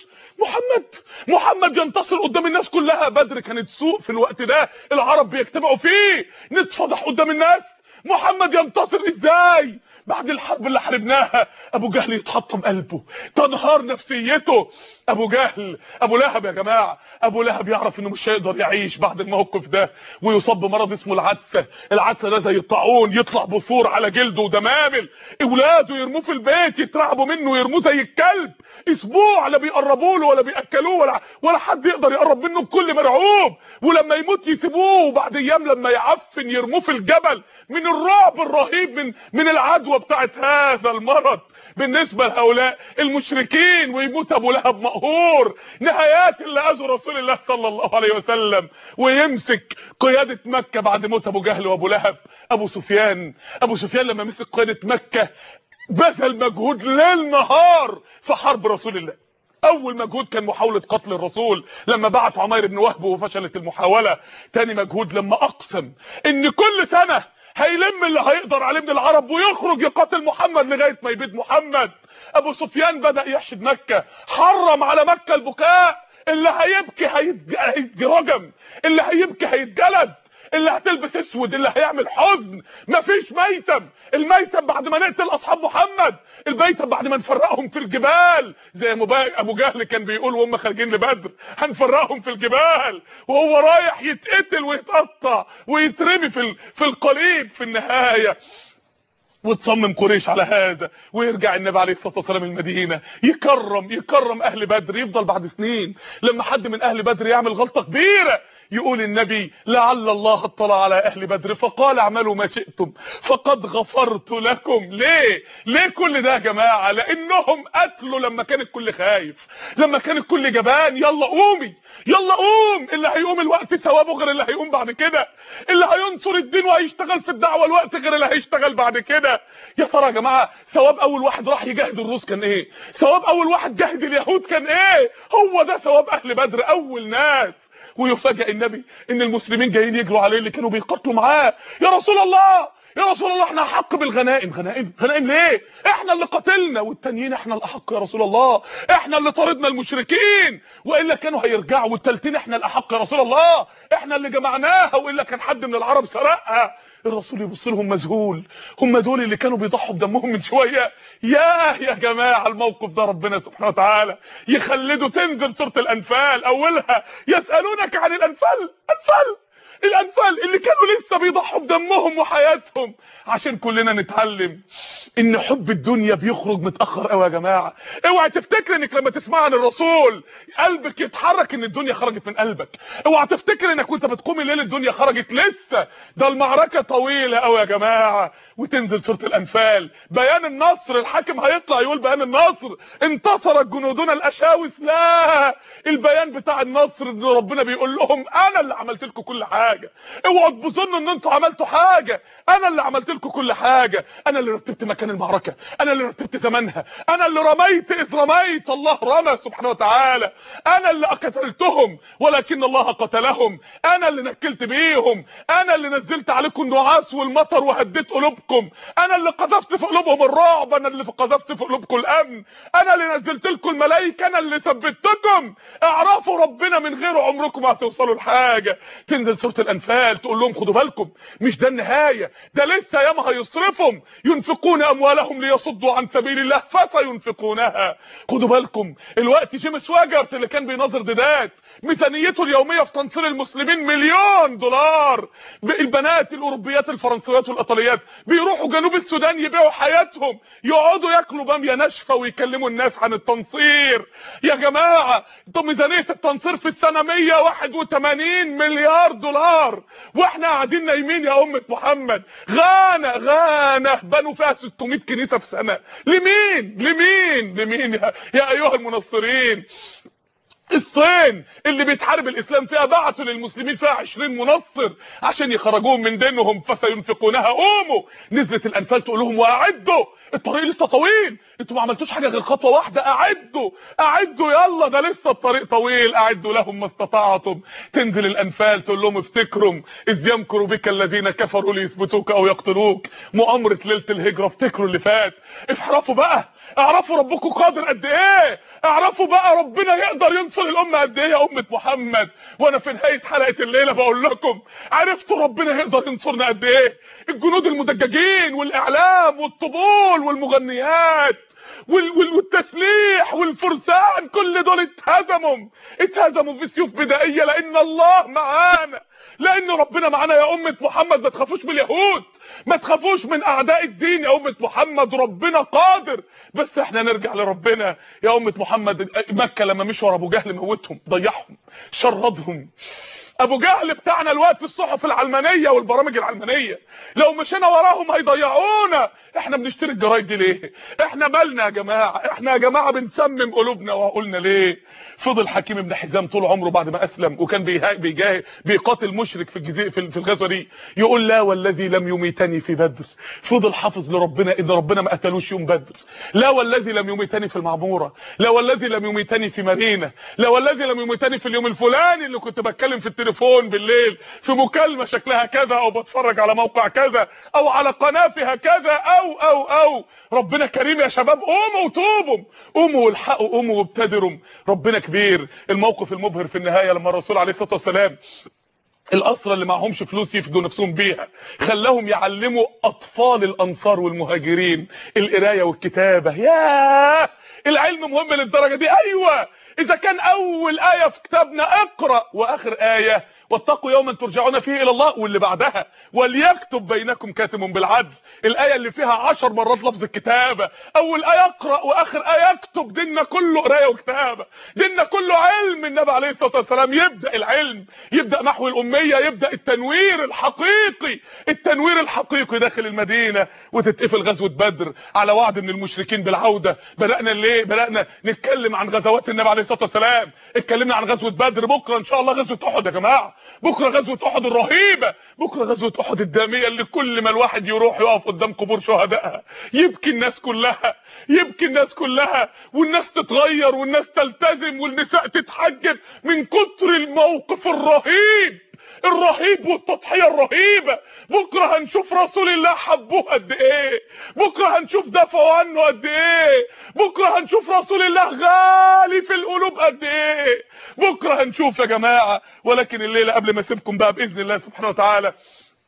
محمد ينتصر قدام الناس كلها. بدر كانت سوق في الوقت ده العرب بيجتمعوا فيه، نتفضح قدام الناس. محمد ينتصر ازاي بعد الحرب اللي حاربناها؟ ابو جهل يتحطم قلبه، تنهار نفسيته. ابو جهل، ابو لهب يا جماعه، ابو لهب يعرف انه مش هيقدر يعيش بعد الموقف ده، ويصاب بمرض اسمه العدسه. العدسه ده زي الطاعون، يطلع بثور على جلده ودمامل، اولاده يرموه في البيت يترعبوا منه، يرموه زي الكلب اسبوع، لا بيقربوا له ولا بياكلوه ولا حد يقدر يقرب منه، الكل مرعوب. ولما يموت يسيبوه، وبعد ايام لما يعفن يرموه في الجبل من الرعب الرهيب من العدوى بتاعت هذا المرض بالنسبه لهؤلاء المشركين. ويموت ابو لهب مقهور، نهايات اللي اذوا رسول الله صلى الله عليه وسلم. ويمسك قياده مكه بعد موت ابو جهل وابو لهب ابو سفيان لما مسك قياده مكه بذل مجهود ليل نهار في حرب رسول الله. اول مجهود كان محاولة قتل الرسول لما بعت عمير بن وهب وفشلت المحاولة. تاني مجهود لما اقسم ان كل سنة هيلم اللي هيقدر عليه من العرب ويخرج يقاتل محمد لغاية ما يبيد محمد. ابو سفيان بدأ يحشد مكة، حرم على مكة البكاء، اللي هيبكي هيترجم، اللي هيبكي هيتجلد، اللي هتلبس اسود، اللي هيعمل حزن. مفيش ميتم، الميتم بعد ما نقتل اصحاب محمد، الميتم بعد ما نفرقهم في الجبال زي ابو جهل كان بيقول وهم خارجين لبدر: هنفرقهم في الجبال، وهو رايح يتقتل ويتقطع ويترمي في القليب في النهايه. وتصمم قريش على هذا، ويرجع النبي عليه الصلاه والسلام المدينه يكرم اهل بدر. يفضل بعد سنين لما حد من اهل بدر يعمل غلطه كبيره يقول النبي: لعل الله اطلع على اهل بدر فقال اعملوا ما شئتم فقد غفرت لكم. ليه كل ده يا جماعه؟ لانهم قتلوا لما كان الكل خايف، لما كان الكل جبان. يلا قومي، يلا قوم، اللي هيقوم الوقت ثوابه غير اللي هيقوم بعد كده، اللي هينصر الدين وهيشتغل في الدعوه الوقت غير اللي هيشتغل بعد كده. يا ترى يا جماعه ثواب اول واحد راح يجاهد الروس كان ايه؟ ثواب اول واحد جاهد اليهود كان ايه؟ هو ده ثواب اهل بدر، اول ناس. ويفاجئ النبي ان المسلمين جايين يجروا عليه اللي كانوا بيقاتلوا معاه: يا رسول الله يا رسول الله احنا احق بالغنائم. غنائم ليه؟ احنا اللي قتلنا، والتانيين احنا الاحق يا رسول الله، احنا اللي طردنا المشركين والا كانوا هيرجعوا، والتالتين احنا الاحق يا رسول الله، احنا اللي جمعناها والا كان حد من العرب سرقها. الرسول يبص لهم مذهول، هم دول اللي كانوا بيضحوا بدمهم من شويه؟ يا جماعه الموقف ده ربنا سبحانه وتعالى يخلده. تنزل سوره الانفال اولها: يسالونك عن الانفال، الانفال اللي كانوا لسه بيضحوا بدمهم وحياتهم عشان كلنا نتعلم ان حب الدنيا بيخرج متاخر قوي يا جماعه. اوعى تفتكر انك لما تسمع عن الرسول قلبك يتحرك ان الدنيا خرجت من قلبك. اوعى تفتكر انك وانت بتقوم الليل الدنيا خرجت. لسه ده المعركه طويله قوي يا جماعه. وتنزل سوره الانفال بيان النصر. الحاكم هيطلع يقول بيان النصر، انتصرت جنودنا الاشاوس. لا، البيان بتاع النصر ان ربنا بيقول لهم انا اللي عملت لكم كل حاجه. اوعوا تظنوا ان انتوا عملتوا حاجه، انا اللي عملت لكم كل حاجه. انا اللي رتبت مكان المعركه، انا اللي رتبت زمانها، انا اللي رميت اذ رميت الله رمى سبحانه وتعالى. انا اللي قتلتهم ولكن الله قتلهم. انا اللي نكلت بيهم، انا اللي نزلت عليكم النعاس والمطر وهديت قلوبكم، انا اللي قذفت في قلوبهم الرعب، انا اللي قذفت في قلوبكم الامن، انا اللي نزلت لكم الملائكه، انا اللي ثبتكم. اعرفوا ربنا من غير عمركم هتوصلوا لحاجه. تنزل سوره الانفال تقول لهم خدوا بالكم، مش ده النهايه، ده لسه ياما هيصرفهم ينفقون اموالهم ليصدوا عن سبيل الله فسينفقونها. خدوا بالكم الوقت جيمس واجرت اللي كان بيناظر ديدات ميزانيته اليوميه في تنصير المسلمين $1,000,000. البنات الاوروبيات الفرنسيات والايطاليات بيروحوا جنوب السودان يبيعوا حياتهم، يقعدوا ياكلوا باميه ناشفه ويكلموا الناس عن التنصير. يا جماعه ده ميزانيه التنصير في السنه $181 مليار، واحنا قاعدين نايمين يا امه محمد. غانا بنوا فيها 600 كنيسه في سنه. لمين يا ايها المنصرين؟ الصين اللي بيتحارب الاسلام فيها بعتوا للمسلمين فيها 20 منصر عشان يخرجوهم من دينهم فسينفقونها. قوموا. نزلت الانفال تقول لهم واعدوا، الطريق لسه طويل، انتوا ما عملتوش حاجه غير خطوه واحده. اعدوا يلا، ده لسه الطريق طويل، اعدوا لهم ما استطعتم. تنزل الانفال تقول لهم افتكروا اذ يمكر بك الذين كفروا ليثبتوك او يقتلوك. مؤامره ليله الهجره، افتكروا اللي فات. احرفوا بقى، اعرفوا ربكم قادر قد ايه، اعرفوا بقى ربنا يقدر ينصر الامه قد ايه يا امه محمد. وانا في نهايه حلقه الليله بقول لكم عرفتوا ربنا يقدر ينصرنا قد ايه؟ الجنود المدججين والاعلام والطبول والمغنيات والتسليح والفرسان كل دول اتهزموا في سيوف بدائيه، لان الله معانا، لان ربنا معانا يا امه محمد. ما تخافوش من اليهود، ما تخافوش من اعداء الدين يا امه محمد، ربنا قادر. بس احنا نرجع لربنا يا امه محمد. مكه لما مشوا ورا ابو جهل موتهم، ضيعهم، شردهم. ابو جهل بتاعنا الوقت في الصحف العلمانيه والبرامج العلمانيه، لو مشينا وراهم هيضيعونا. احنا بنشتري الجرايد دي ليه؟ احنا مالنا يا جماعه؟ احنا يا جماعه بنسمم قلوبنا وعقولنا ليه؟ فضل حكيم بن حزام طول عمره بعد ما اسلم وكان بيقاتل مشرك في الجزيره في الغزوه دي يقول لا والذي لم يميتني في بدر. فضل حافظ لربنا ان ربنا ما قتلوش يوم بدر. لا والذي لم يميتني في المعموره، لا والذي لم يميتني في مارينا، لا والذي لم يميتني في اليوم الفلاني اللي كنت بتكلم في التليفون بالليل في مكالمه شكلها كذا، او بتفرج على موقع كذا، او على قناه فيها كذا، او ربنا كريم يا شباب. قوموا وتوبوا، قوموا والحقوا، قوموا وابتدروا. ربنا كبير. الموقف المبهر في النهايه لما الرسول عليه الصلاه والسلام الاسرى اللي معهمش فلوس يفدوا نفسهم بيها خلاهم يعلموا اطفال الانصار والمهاجرين القرايه والكتابه. ياه، العلم مهم للدرجه دي؟ ايوه، اذا كان اول ايه في كتابنا اقرا، واخر ايه واتقوا يوما ترجعون فيه الى الله، واللي بعدها وليكتب بينكم كاتب بالعدل، الايه اللي فيها 10 مرات لفظ الكتابه. اول ايه اقرا واخر ايه اكتب. ديننا كله قرايه وكتابه، ديننا كله علم. النبي عليه الصلاه والسلام يبدا العلم، يبدا محو الاميه، يبدا التنوير الحقيقي، التنوير الحقيقي داخل المدينه. وتتقفل غزوه بدر على وعد من المشركين بالعوده. بدانا نتكلم عن غزوات النبي عليه الصلاه والسلام. اتكلمنا عن غزوه بدر، بكره ان شاء الله غزوه احد يا جماعه. بكره غزوه احد الرهيبه، بكره غزوه احد الداميه اللي كل ما الواحد يروح يقف قدام قبور شهدائها يبكي الناس كلها، يبكي الناس كلها، والناس تتغير والناس تلتزم والنساء تتحجب من كتر الموقف الرهيب والتضحيه الرهيبه. بكره هنشوف رسول الله حبوه قد ايه، بكره هنشوف دافعوا عنه قد ايه، بكره هنشوف رسول الله غالي في القلوب قد ايه، بكره هنشوف يا جماعه. ولكن الليله قبل ما اسيبكم بقى باذن الله سبحانه وتعالى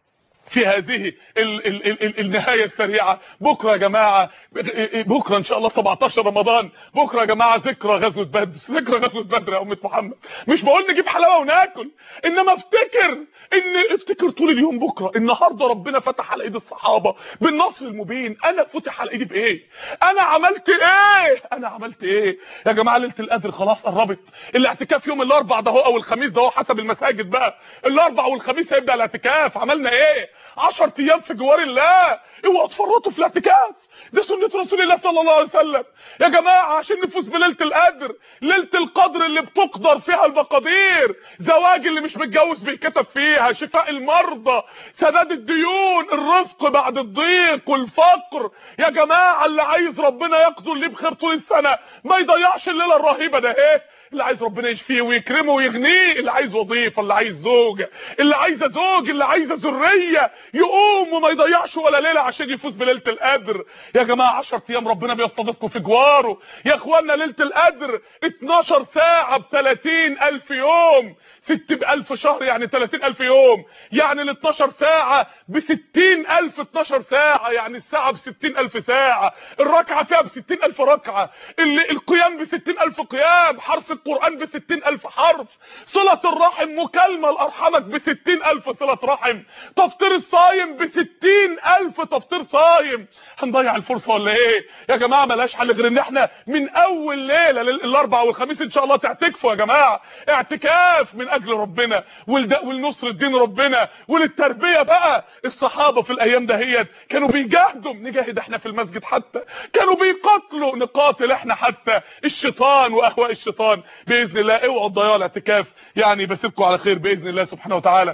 في هذه النهاية السريعة. بكرة يا جماعة، بكرة ان شاء الله 17 رمضان، بكرة يا جماعة ذكرى غزوة بدر، ذكرى غزوة بدر يا أمة محمد. مش بقول نجيب حلاوة وناكل، انما افتكر طول اليوم بكرة. النهاردة ربنا فتح على ايد الصحابة بالنصر المبين، انا فتح على ايدي بايه؟ انا عملت ايه يا جماعة؟ ليلة القدر خلاص قربت، الاعتكاف يوم الاربع ده هو او الخميس ده هو حسب المساجد بقى، الاربع والخميس هيبدأ الاعتكاف. عملنا ايه؟ 10 ايام في جوار الله، اوعوا تفرطوا في الاعتكاف، دي سنة رسول الله صلى الله عليه وسلم يا جماعة، عشان نفوز بليلة القدر. ليلة القدر اللي بتقدر فيها المقادير، زواج اللي مش متجوز بيتكتب فيها، شفاء المرضى، سداد الديون، الرزق بعد الضيق والفقر. يا جماعة اللي عايز ربنا يقدر ليه بخير طول السنة ما يضيعش الليلة الرهيبة ده. ايه اللي عايز ربنا يشفيه ويكرمه ويغنيه، اللي عايز وظيفة، اللي عايز زوجة، اللي عايزة زوج، اللي عايزة ذرية، يقوم وما يضيعش ولا ليلة عشان يفوز بليلة القدر. يا جماعة 10 ايام ربنا بيستضيفكم في جواره يا اخوانا. ليلة القدر 12 ساعة ب30,000 يوم، 60,000 شهر يعني 30,000 يوم، يعني ال 12 ساعة ب60,000، 12 ساعة يعني الساعة ب60,000 ساعة، الركعة فيها ب60,000 ركعة، القيام ب60,000 قيام، حرف القرآن ب60,000 حرف، صلة الرحم مكالمة لأرحامك ب60,000 صلة رحم، تفطير الصايم ب60,000 تفطير صايم. هنضيع الفرصة ولا ايه يا جماعة؟ ملاش حل غير ان احنا من اول ليلة الاربع والخميس ان شاء الله تعتكفوا يا جماعة، اعتكاف من اجل ربنا والنصر الدين ربنا وللتربية بقى. الصحابة في الايام دهيت كانوا بيجاهدوا، نجاهد احنا في المسجد، حتى كانوا بيقاتلوا نقاتل احنا حتى الشيطان واهواء الشيطان. باذن الله اوعوا تضيعوا الاعتكاف، يعني بسيبكم على خير باذن الله سبحانه وتعالى،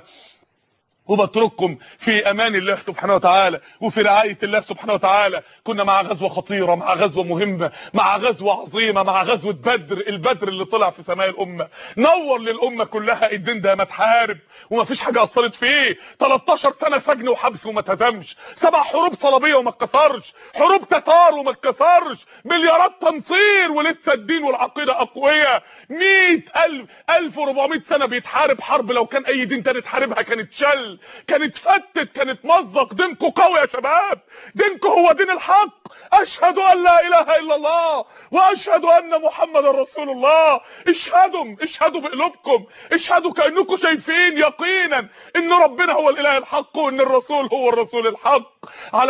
وبترككم في امان الله سبحانه وتعالى وفي رعاية الله سبحانه وتعالى. كنا مع غزوة خطيرة، مع غزوة مهمة، مع غزوة عظيمة، مع غزوة بدر، البدر اللي طلع في سماء الامة، نور للامة كلها. الدين ده ما تحارب وما فيش حاجة اثرت فيه، 13 سنة سجن وحبس وما اتهزمش، 7 حروب صليبية وما اتكسرش، حروب تتار وما اتكسرش، مليارات تنصير ولسه الدين والعقيدة اقوياء. 100,000 1400 سنة بيتحارب حرب لو كان اي دين تاني تحاربها كانت شل، كانت فتت، كانت مزق. دينكم قوي يا شباب، دينكم هو دين الحق. اشهد ان لا اله الا الله واشهد ان محمد رسول الله. اشهدوا بقلوبكم، اشهدوا كأنكم شايفين يقينا ان ربنا هو الاله الحق وان الرسول هو الرسول الحق. على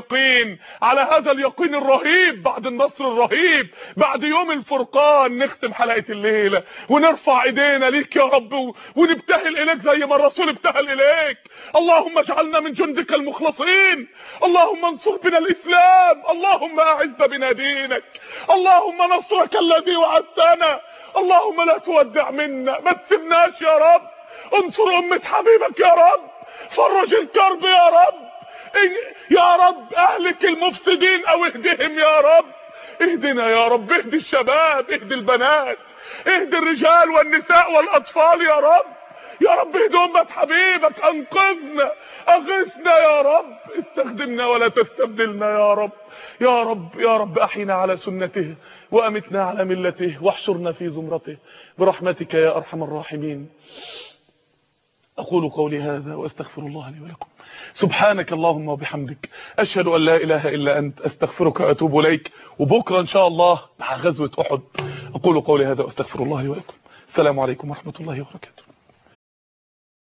هذا اليقين الرهيب، بعد النصر الرهيب، بعد يوم الفرقان، نختم حلقة الليلة ونرفع ايدينا ليك يا رب ونبتهل اليك زي ما الرسول ابتهل اليك. اللهم اجعلنا من جندك المخلصين، اللهم انصر بنا الاسلام، اللهم اعز بنا دينك، اللهم نصرك الذي وعدتنا، اللهم لا تودع منا، ما تسيبناش يا رب، انصر امة حبيبك يا رب، فرج الكرب يا رب، يا رب اهلك المفسدين او اهدهم يا رب، اهدنا يا رب، اهدي الشباب، اهدي البنات، اهدي الرجال والنساء والاطفال يا رب، يا رب اهدي امة حبيبك، انقذنا، اغثنا يا رب، استخدمنا ولا تستبدلنا يا رب، يا رب يا رب احينا على سنته وامتنا على ملته واحشرنا في زمرته برحمتك يا ارحم الراحمين. اقول قولي هذا واستغفر الله لي ولكم. سبحانك اللهم وبحمدك، اشهد ان لا اله الا انت، استغفرك واتوب اليك. وبكره ان شاء الله مع غزوة احد. اقول قولي هذا واستغفر الله لي ولكم. السلام عليكم ورحمة الله وبركاته.